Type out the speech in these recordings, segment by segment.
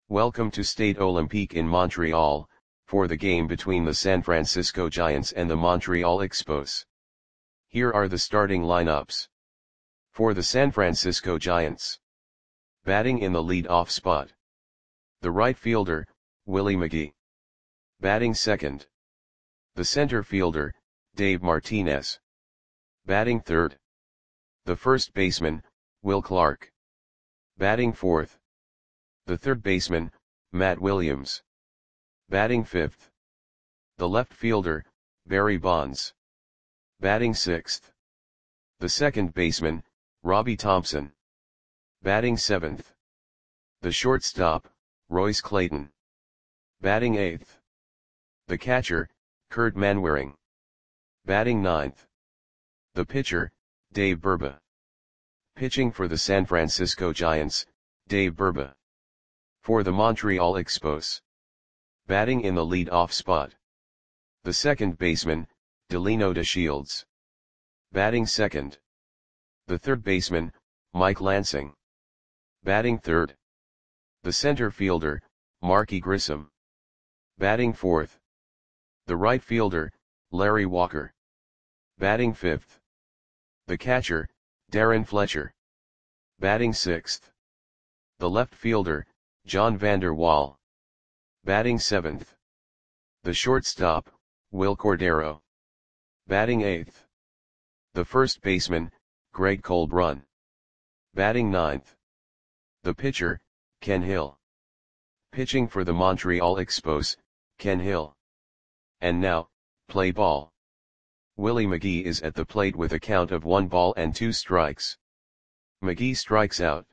Welcome to Stade Olympique in Montreal, for the game between the San Francisco Giants and the Montreal Expos. Here are the starting lineups. For the San Francisco Giants. Batting in the lead-off spot. The right fielder, Willie McGee. Batting second. The center fielder, Dave Martinez. Batting third. The first baseman, Will Clark. Batting fourth. The third baseman, Matt Williams. Batting fifth. The left fielder, Barry Bonds. Batting sixth. The second baseman, Robbie Thompson. Batting seventh. The shortstop, Royce Clayton. Batting eighth. The catcher, Kurt Manwaring. Batting ninth. The pitcher, Dave Burba. Pitching for the San Francisco Giants, Dave Burba. For the Montreal Expos. Batting in the lead-off spot. The second baseman, Delino DeShields. Batting second. The third baseman, Mike Lansing. Batting third. The center fielder, Marky Grissom. Batting fourth. The right fielder, Larry Walker. Batting fifth. The catcher, Darren Fletcher. Batting sixth. The left fielder, John Vander Wal. Batting seventh. The shortstop, Will Cordero. Batting eighth. The first baseman, Greg Colbrun. Batting ninth. The pitcher, Ken Hill. Pitching for the Montreal Expos, Ken Hill. And now, play ball. Willie McGee is at the plate with a count of 1 ball and 2 strikes. McGee strikes out.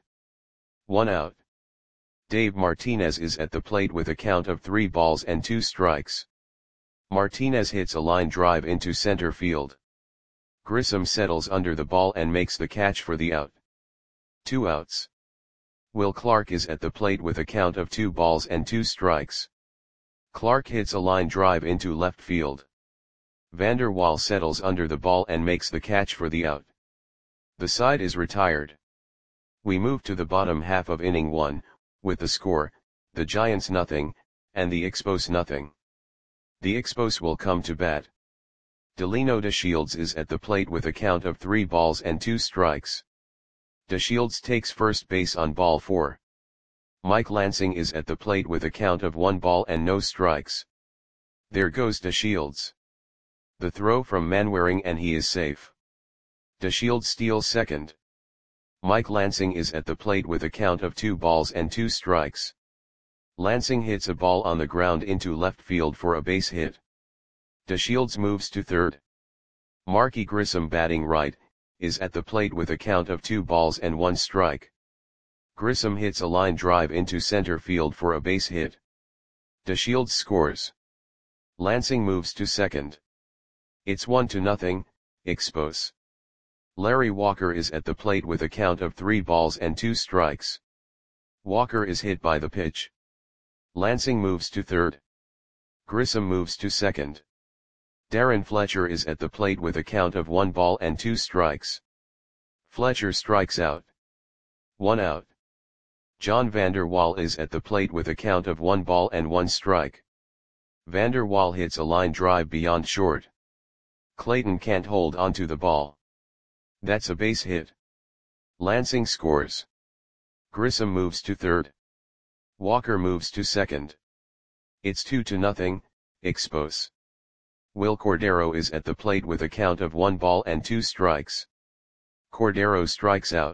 1 out. Dave Martinez is at the plate with a count of 3 balls and 2 strikes. Martinez hits a line drive into center field. Grissom settles under the ball and makes the catch for the out. 2 outs. Will Clark is at the plate with a count of 2 balls and 2 strikes. Clark hits a line drive into left field. Vander Wal settles under the ball and makes the catch for the out. The side is retired. We move to the bottom half of inning 1, with the score, the Giants nothing, and the Expos nothing. The Expos will come to bat. Delino DeShields is at the plate with a count of 3 balls and 2 strikes. DeShields takes first base on ball 4. Mike Lansing is at the plate with a count of 1 ball and no strikes. There goes DeShields. The throw from Manwaring and he is safe. DeShields steals second. Mike Lansing is at the plate with a count of 2 balls and 2 strikes. Lansing hits a ball on the ground into left field for a base hit. DeShields moves to third. Marky Grissom, batting right, is at the plate with a count of 2 balls and 1 strike. Grissom hits a line drive into center field for a base hit. DeShields scores. Lansing moves to second. It's 1-0, Expos. Larry Walker is at the plate with a count of 3 balls and 2 strikes. Walker is hit by the pitch. Lansing moves to third. Grissom moves to second. Darren Fletcher is at the plate with a count of 1 ball and 2 strikes. Fletcher strikes out. 1 out. John Vander Wal is at the plate with a count of 1 ball and 1 strike. Vander Wal hits a line drive beyond short. Clayton can't hold onto the ball. That's a base hit. Lansing scores. Grissom moves to third. Walker moves to second. It's 2-0, Expos. Will Cordero is at the plate with a count of 1 ball and 2 strikes. Cordero strikes out.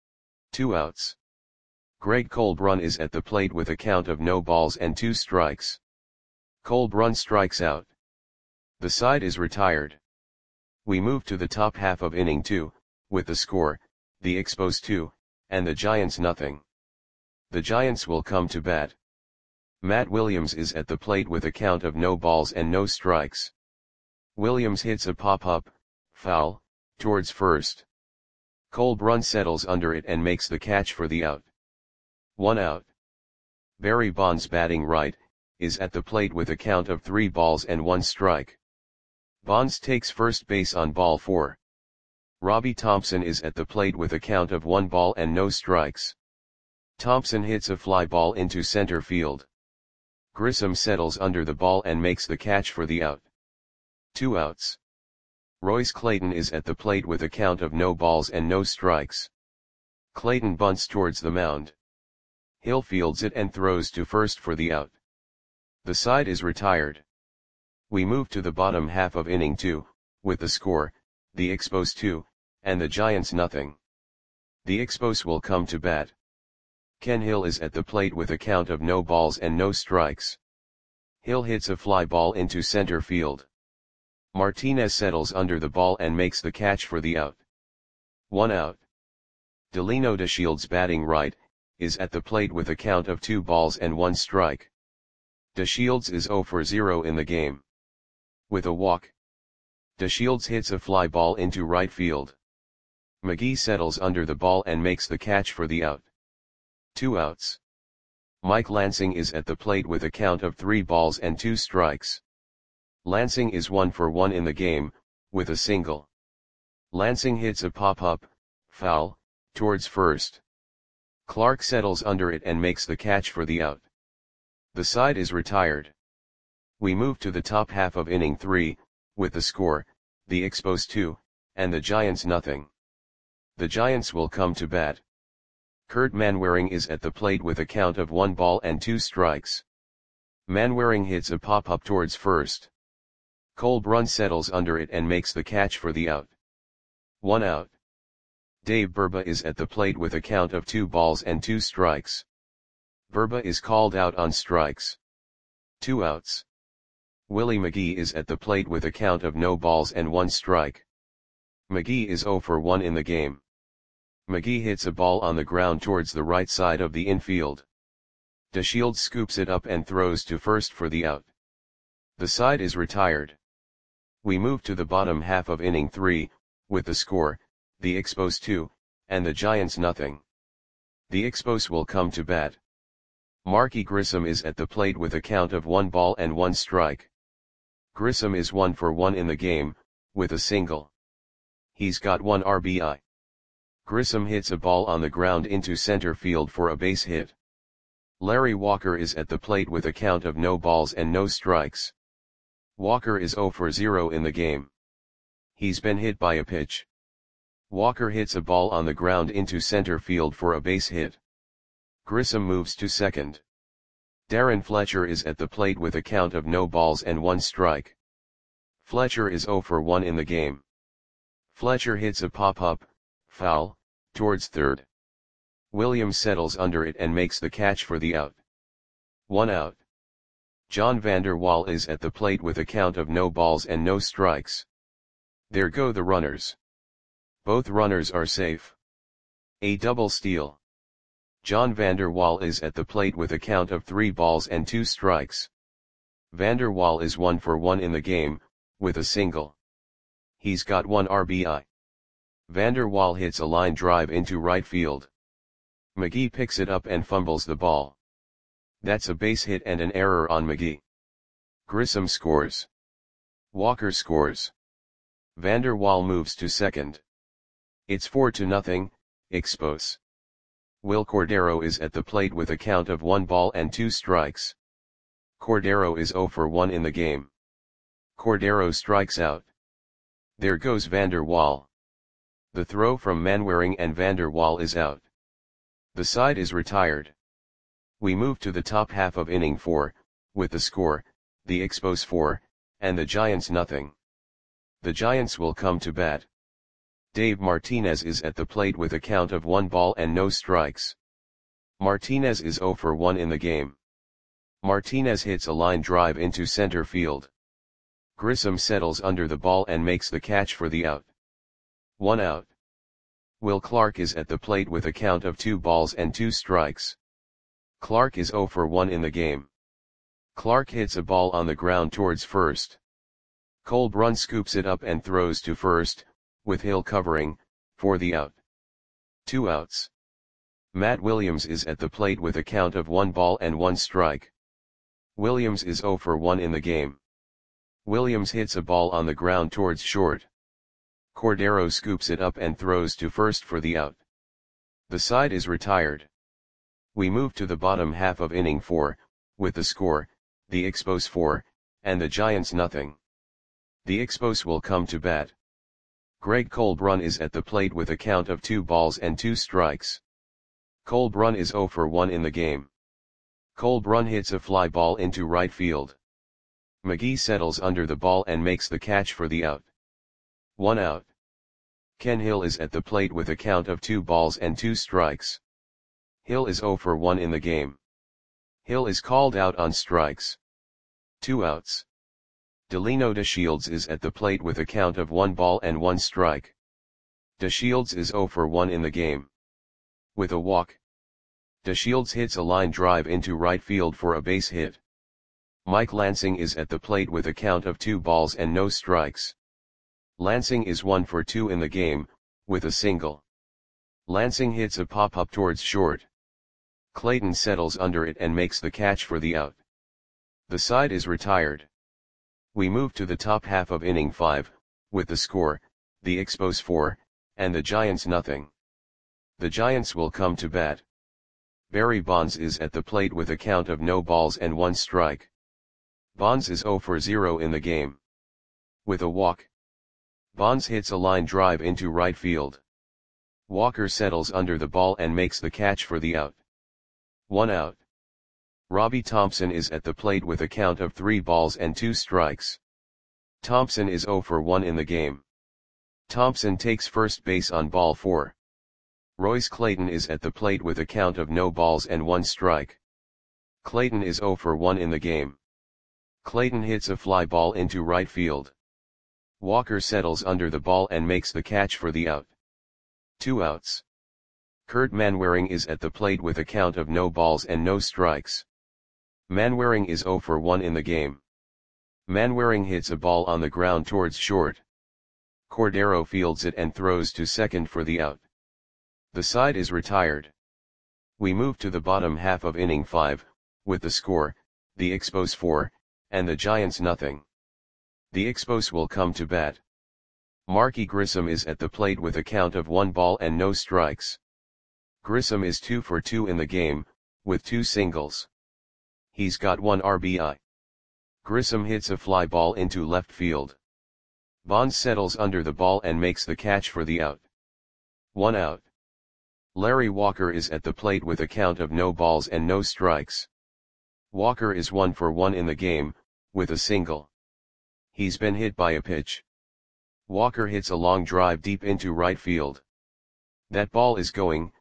2 outs. Greg Colbrun is at the plate with a count of no balls and 2 strikes. Colbrun strikes out. The side is retired. We move to the top half of inning 2, with the score, the Expos 2, and the Giants nothing. The Giants will come to bat. Matt Williams is at the plate with a count of no balls and no strikes. Williams hits a pop-up, foul, towards first. Colbrun settles under it and makes the catch for the out. 1 out. Barry Bonds, batting right, is at the plate with a count of 3 balls and 1 strike. Bonds takes first base on ball 4. Robbie Thompson is at the plate with a count of 1 ball and no strikes. Thompson hits a fly ball into center field. Grissom settles under the ball and makes the catch for the out. 2 outs. Royce Clayton is at the plate with a count of no balls and no strikes. Clayton bunts towards the mound. Hill fields it and throws to first for the out. The side is retired. We move to the bottom half of inning 2, with the score, the Expos 2, and the Giants nothing. The Expos will come to bat. Ken Hill is at the plate with a count of no balls and no strikes. Hill hits a fly ball into center field. Martinez settles under the ball and makes the catch for the out. 1 out. Delino DeShields, batting right, is at the plate with a count of 2 balls and 1 strike. DeShields is 0 for 0 in the game. With a walk, DeShields hits a fly ball into right field. McGee settles under the ball and makes the catch for the out. 2 outs. Mike Lansing is at the plate with a count of 3 balls and 2 strikes. Lansing is 1 for 1 in the game, with a single. Lansing hits a pop-up, foul, towards first. Clark settles under it and makes the catch for the out. The side is retired. We move to the top half of inning 3, with the score, the Expos 2, and the Giants nothing. The Giants will come to bat. Kurt Manwaring is at the plate with a count of 1 ball and 2 strikes. Manwaring hits a pop-up towards first. Cole Brun settles under it and makes the catch for the out. 1 out. Dave Burba is at the plate with a count of 2 balls and 2 strikes. Burba is called out on strikes. 2 outs. Willie McGee is at the plate with a count of no balls and 1 strike. McGee is 0 for 1 in the game. McGee hits a ball on the ground towards the right side of the infield. DeShields scoops it up and throws to first for the out. The side is retired. We move to the bottom half of inning 3, with the score, the Expos 2, and the Giants nothing. The Expos will come to bat. Marky Grissom is at the plate with a count of 1 ball and 1 strike. Grissom is 1 for 1 in the game, with a single. He's got 1 RBI. Grissom hits a ball on the ground into center field for a base hit. Larry Walker is at the plate with a count of no balls and no strikes. Walker is 0 for 0 in the game. He's been hit by a pitch. Walker hits a ball on the ground into center field for a base hit. Grissom moves to second. Darren Fletcher is at the plate with a count of no balls and 1 strike. Fletcher is 0 for 1 in the game. Fletcher hits a pop-up, foul, towards third. Williams settles under it and makes the catch for the out. 1 out. John Vander Wal is at the plate with a count of no balls and no strikes. There go the runners. Both runners are safe. A double steal. John Vander Wal is at the plate with a count of 3 balls and 2 strikes. Vander Wal is 1 for 1 in the game, with a single. He's got 1 RBI. Vander Wal hits a line drive into right field. McGee picks it up and fumbles the ball. That's a base hit and an error on McGee. Grissom scores. Walker scores. Vander Wal moves to second. It's 4-0, Expos. Will Cordero is at the plate with a count of 1 ball and 2 strikes. Cordero is 0 for 1 in the game. Cordero strikes out. There goes Vander Wal. The throw from Manwaring and Vander Wal is out. The side is retired. We move to the top half of inning 4, with the score, the Expos 4, and the Giants nothing. The Giants will come to bat. Dave Martinez is at the plate with a count of 1 ball and no strikes. Martinez is 0 for 1 in the game. Martinez hits a line drive into center field. Grissom settles under the ball and makes the catch for the out. 1 out. Will Clark is at the plate with a count of 2 balls and 2 strikes. Clark is 0 for 1 in the game. Clark hits a ball on the ground towards first. Cole Brun scoops it up and throws to first, with Hill covering, for the out. 2 outs. Matt Williams is at the plate with a count of 1 ball and 1 strike. Williams is 0 for 1 in the game. Williams hits a ball on the ground towards short. Cordero scoops it up and throws to first for the out. The side is retired. We move to the bottom half of inning 4, with the score, the Expos 4, and the Giants nothing. The Expos will come to bat. Greg Colbrun is at the plate with a count of 2 balls and 2 strikes. Colbrun is 0 for 1 in the game. Colbrun hits a fly ball into right field. McGee settles under the ball and makes the catch for the out. 1 out. Ken Hill is at the plate with a count of 2 balls and 2 strikes. Hill is 0 for 1 in the game. Hill is called out on strikes. 2 outs. Delino DeShields is at the plate with a count of 1 ball and 1 strike. DeShields is 0 for 1 in the game. With a walk, DeShields hits a line drive into right field for a base hit. Mike Lansing is at the plate with a count of 2 balls and no strikes. Lansing is 1 for 2 in the game, with a single. Lansing hits a pop-up towards short. Clayton settles under it and makes the catch for the out. The side is retired. We move to the top half of inning 5, with the score, the Expos 4, and the Giants nothing. The Giants will come to bat. Barry Bonds is at the plate with a count of no balls and 1 strike. Bonds is 0 for 0 in the game. With a walk, Bonds hits a line drive into right field. Walker settles under the ball and makes the catch for the out. 1 out. Robbie Thompson is at the plate with a count of 3 balls and 2 strikes. Thompson is 0 for 1 in the game. Thompson takes first base on ball 4. Royce Clayton is at the plate with a count of no balls and 1 strike. Clayton is 0 for 1 in the game. Clayton hits a fly ball into right field. Walker settles under the ball and makes the catch for the out. 2 outs. Kurt Manwaring is at the plate with a count of no balls and no strikes. Manwaring is 0 for 1 in the game. Manwaring hits a ball on the ground towards short. Cordero fields it and throws to second for the out. The side is retired. We move to the bottom half of inning 5, with the score, the Expos 4, and the Giants nothing. The Expos will come to bat. Marky Grissom is at the plate with a count of 1 ball and no strikes. Grissom is 2 for 2 in the game, with 2 singles. He's got 1 RBI. Grissom hits a fly ball into left field. Bonds settles under the ball and makes the catch for the out. 1 out. Larry Walker is at the plate with a count of no balls and no strikes. Walker is 1 for 1 in the game, with a single. He's been hit by a pitch. Walker hits a long drive deep into right field. That ball is gone.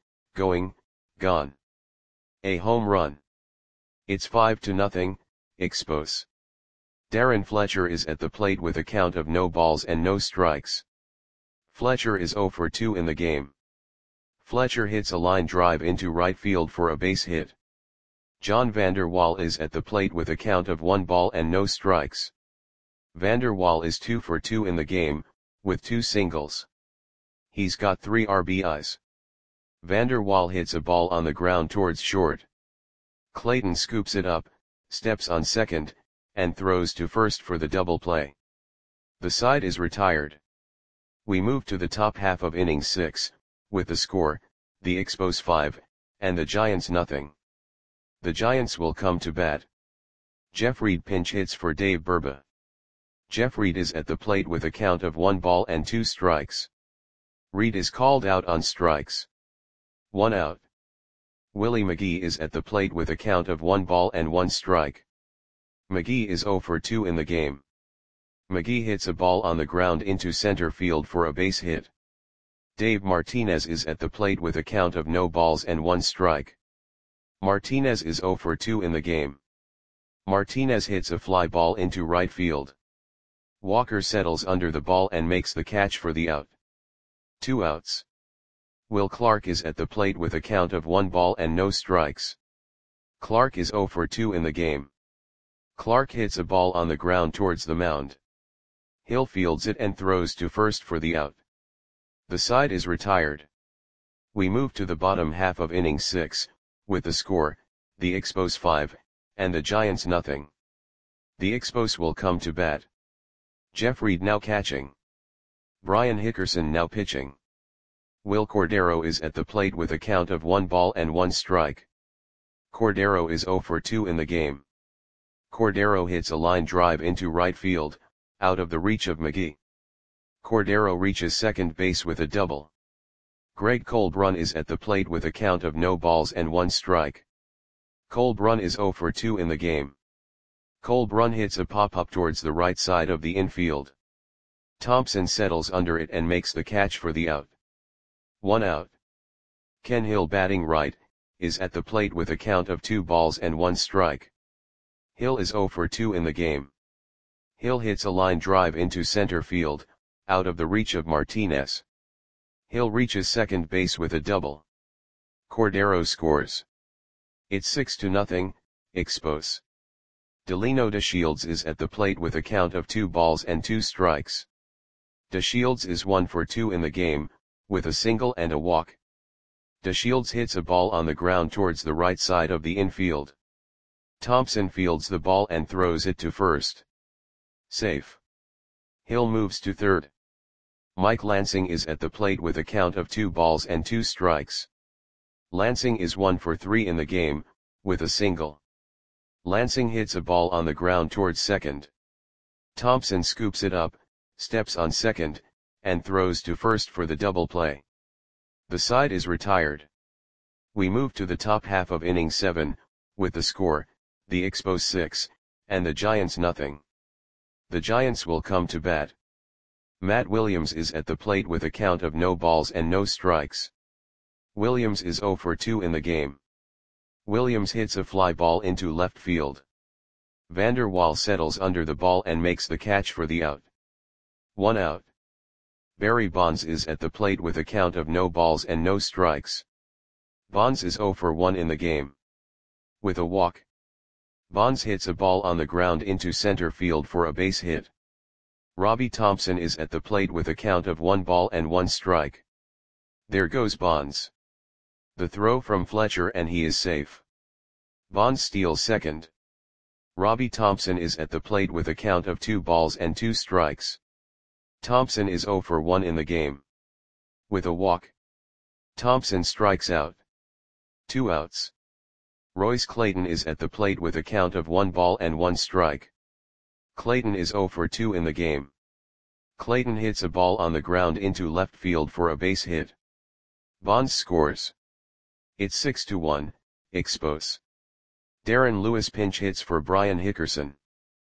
A home run. It's 5-0, Expos. Darren Fletcher is at the plate with a count of no balls and no strikes. Fletcher is 0 for 2 in the game. Fletcher hits a line drive into right field for a base hit. John Vander Wal is at the plate with a count of 1 ball and no strikes. Vander Wal is 2 for 2 in the game, with 2 singles. He's got 3 RBIs. Vander Wal hits a ball on the ground towards short. Clayton scoops it up, steps on second, and throws to first for the double play. The side is retired. We move to the top half of inning 6, with the score, the Expos 5, and the Giants nothing. The Giants will come to bat. Jeff Reed pinch hits for Dave Burba. Jeff Reed is at the plate with a count of 1 ball and 2 strikes. Reed is called out on strikes. 1 out. Willie McGee is at the plate with a count of 1 ball and 1 strike. McGee is 0 for 2 in the game. McGee hits a ball on the ground into center field for a base hit. Dave Martinez is at the plate with a count of no balls and 1 strike. Martinez is 0 for 2 in the game. Martinez hits a fly ball into right field. Walker settles under the ball and makes the catch for the out. 2 outs. Will Clark is at the plate with a count of 1 ball and no strikes. Clark is 0 for 2 in the game. Clark hits a ball on the ground towards the mound. Hill fields it and throws to first for the out. The side is retired. We move to the bottom half of inning 6, with the score, the Expos 5, and the Giants nothing. The Expos will come to bat. Jeff Reed now catching. Brian Hickerson now pitching. Will Cordero is at the plate with a count of 1 ball and 1 strike. Cordero is 0 for 2 in the game. Cordero hits a line drive into right field, out of the reach of McGee. Cordero reaches second base with a double. Greg Colbrun is at the plate with a count of no balls and 1 strike. Colbrun is 0 for 2 in the game. Colbrun hits a pop-up towards the right side of the infield. Thompson settles under it and makes the catch for the out. 1 out. Ken Hill, batting right, is at the plate with a count of 2 balls and 1 strike. Hill is 0 for 2 in the game. Hill hits a line drive into center field, out of the reach of Martinez. Hill reaches second base with a double. Cordero scores. It's 6-0, Expos. Delino DeShields is at the plate with a count of 2 balls and 2 strikes. DeShields is 1 for 2 in the game, with a single and a walk. DeShields hits a ball on the ground towards the right side of the infield. Thompson fields the ball and throws it to first. Safe. Hill moves to third. Mike Lansing is at the plate with a count of 2 balls and 2 strikes. Lansing is 1 for 3 in the game, with a single. Lansing hits a ball on the ground towards second. Thompson scoops it up, steps on second, and throws to first for the double play. The side is retired. We move to the top half of inning 7, with the score, the Expos 6, and the Giants nothing. The Giants will come to bat. Matt Williams is at the plate with a count of no balls and no strikes. Williams is 0 for 2 in the game. Williams hits a fly ball into left field. Vander Waal settles under the ball and makes the catch for the out. 1 out. Barry Bonds is at the plate with a count of no balls and no strikes. Bonds is 0 for 1 in the game. With a walk. Bonds hits a ball on the ground into center field for a base hit. Robbie Thompson is at the plate with a count of 1 ball and 1 strike. There goes Bonds. The throw from Fletcher and he is safe. Bonds steals second. Robbie Thompson is at the plate with a count of 2 balls and 2 strikes. Thompson is 0 for 1 in the game. With a walk. Thompson strikes out. 2 outs. Royce Clayton is at the plate with a count of 1 ball and 1 strike. Clayton is 0 for 2 in the game. Clayton hits a ball on the ground into left field for a base hit. Bonds scores. It's 6-1, Expos. Darren Lewis pinch hits for Brian Hickerson.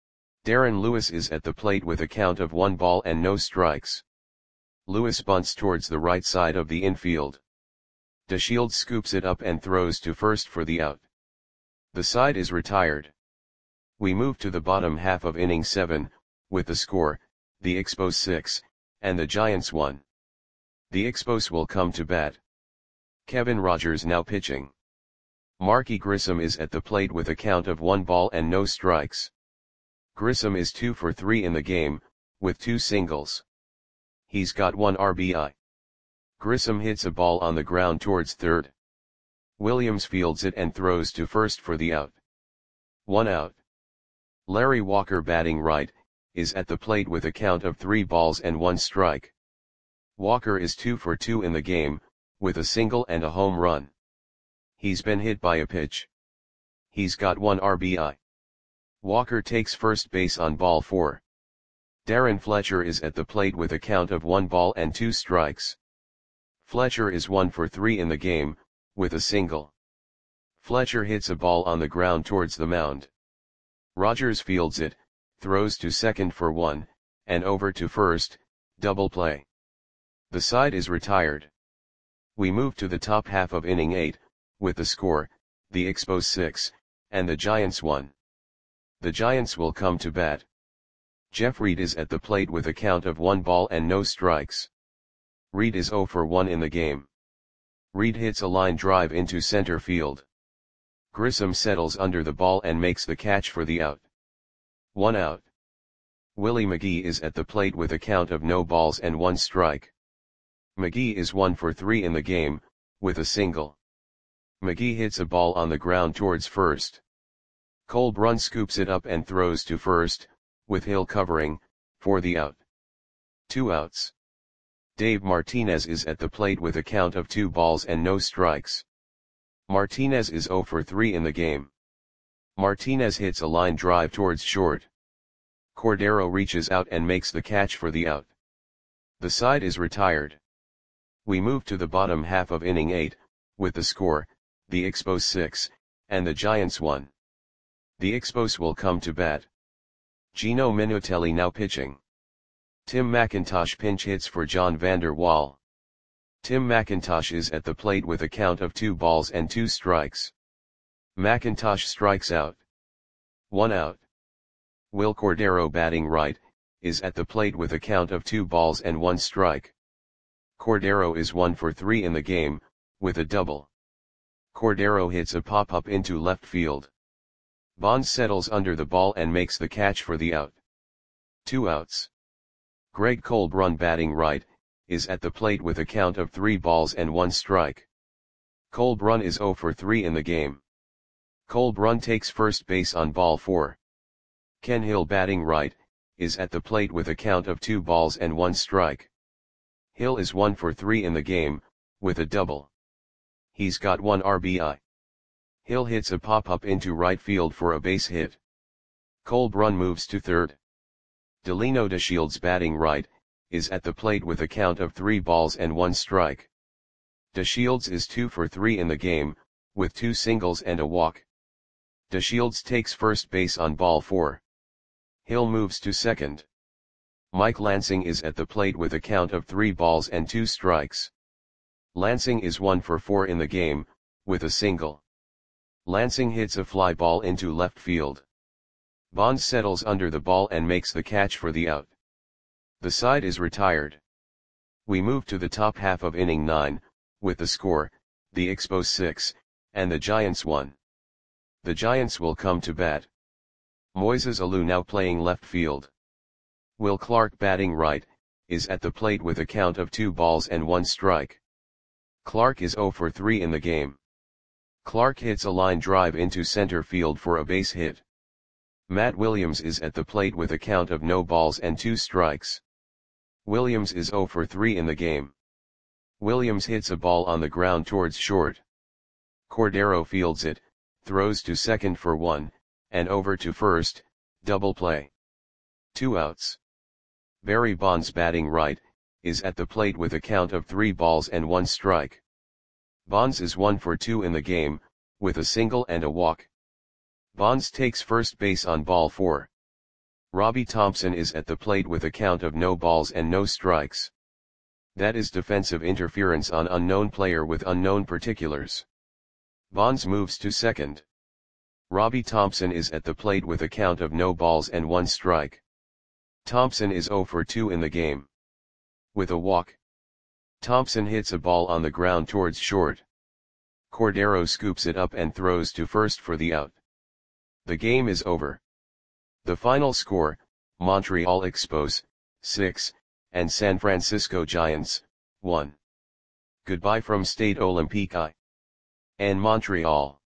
Darren Lewis is at the plate with a count of 1 ball and no strikes. Lewis bunts towards the right side of the infield. DeShields scoops it up and throws to first for the out. The side is retired. We move to the bottom half of inning 7, with the score, the Expos 6, and the Giants 1. The Expos will come to bat. Kevin Rogers now pitching. Marky Grissom is at the plate with a count of 1 ball and no strikes. Grissom is 2 for 3 in the game, with 2 singles. He's got 1 RBI. Grissom hits a ball on the ground towards third. Williams fields it and throws to first for the out. 1 out. Larry Walker, batting right, is at the plate with a count of 3 balls and 1 strike. Walker is 2 for 2 in the game, with a single and a home run. He's been hit by a pitch. He's got 1 RBI. Walker takes first base on ball 4. Darren Fletcher is at the plate with a count of 1 ball and 2 strikes. Fletcher is 1 for 3 in the game, with a single. Fletcher hits a ball on the ground towards the mound. Rogers fields it, throws to second for 1, and over to first, double play. The side is retired. We move to the top half of inning 8, with the score, the Expos 6, and the Giants 1. The Giants will come to bat. Jeff Reed is at the plate with a count of 1 ball and no strikes. Reed is 0 for 1 in the game. Reed hits a line drive into center field. Grissom settles under the ball and makes the catch for the out. 1 out. Willie McGee is at the plate with a count of no balls and 1 strike. McGee is 1 for 3 in the game, with a single. McGee hits a ball on the ground towards first. Colbrun scoops it up and throws to first, with Hill covering, for the out. 2 outs. Dave Martinez is at the plate with a count of 2 balls and no strikes. Martinez is 0 for 3 in the game. Martinez hits a line drive towards short. Cordero reaches out and makes the catch for the out. The side is retired. We move to the bottom half of inning 8, with the score, the Expos 6, and the Giants 1. The Expos will come to bat. Gino Minutelli now pitching. Tim McIntosh pinch hits for John Vander Wal. Tim McIntosh is at the plate with a count of 2 balls and 2 strikes. McIntosh strikes out. 1 out. Will Cordero batting right, is at the plate with a count of 2 balls and 1 strike. Cordero is 1 for 3 in the game, with a double. Cordero hits a pop-up into left field. Bonds settles under the ball and makes the catch for the out. 2 outs. Greg Colbrun batting right, is at the plate with a count of 3 balls and 1 strike. Colbrun is 0 for 3 in the game. Colbrun takes first base on ball 4. Ken Hill batting right, is at the plate with a count of 2 balls and 1 strike. Hill is 1 for 3 in the game, with a double. He's got 1 RBI. Hill hits a pop-up into right field for a base hit. Colbrun moves to third. Delino DeShields batting right, is at the plate with a count of 3 balls and 1 strike. DeShields is 2 for 3 in the game, with 2 singles and a walk. DeShields takes first base on ball 4. Hill moves to second. Mike Lansing is at the plate with a count of 3 balls and 2 strikes. Lansing is 1 for 4 in the game, with a single. Lansing hits a fly ball into left field. Bonds settles under the ball and makes the catch for the out. The side is retired. We move to the top half of inning 9, with the score, the Expos 6, and the Giants 1. The Giants will come to bat. Moises Alou now playing left field. Will Clark batting right, is at the plate with a count of 2 balls and 1 strike. Clark is 0 for 3 in the game. Clark hits a line drive into center field for a base hit. Matt Williams is at the plate with a count of no balls and 2 strikes. Williams is 0 for 3 in the game. Williams hits a ball on the ground towards short. Cordero fields it, throws to second for 1, and over to first, double play. 2 outs. Barry Bonds batting right, is at the plate with a count of 3 balls and 1 strike. Bonds is 1 for 2 in the game, with a single and a walk. Bonds takes first base on ball 4. Robbie Thompson is at the plate with a count of no balls and no strikes. That is defensive interference on unknown player with unknown particulars. Bonds moves to second. Robbie Thompson is at the plate with a count of no balls and 1 strike. Thompson is 0 for 2 in the game. With a walk. Thompson hits a ball on the ground towards short. Cordero scoops it up and throws to first for the out. The game is over. The final score, Montreal Expos, 6, and San Francisco Giants, 1. Goodbye from Stade Olympique and Montreal.